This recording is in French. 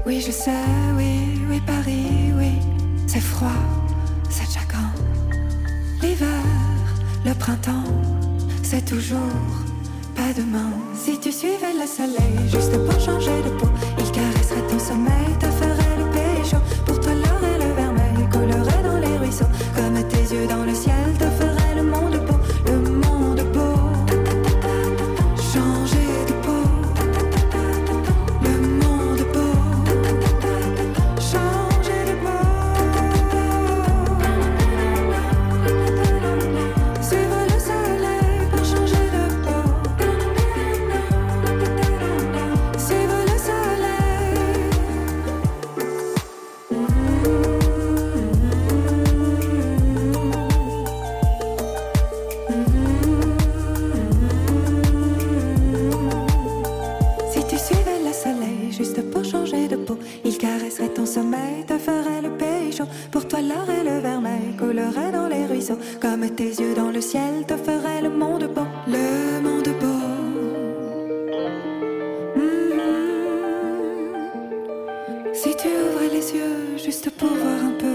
Oui, je sais, oui, oui, Paris, oui. C'est froid, c'est chacun. L'hiver, le printemps, c'est toujours pas demain. Si tu suivais le soleil, juste pour changer de peau, il caresserait ton sommeil, te ferait le pays chaud. Pour toi, l'or et le vermeil coulerait dans les ruisseaux. Comme tes yeux dans le ciel, te ferait le monde beau, le monde beau. Changer de peau, le monde beau. Changer de peau. Suivre le soleil pour changer de peau. Suivre le soleil. Si tu suivais le soleil juste pour changer de peau, il caresserait ton sommeil, te ferait le pays chaud. Pour toi, l'or et le vermeil coulerait dans les ruisseaux. Comme tes yeux dans le ciel, te ferait le monde beau, le monde beau. Si tu ouvrais les yeux juste pour voir un peu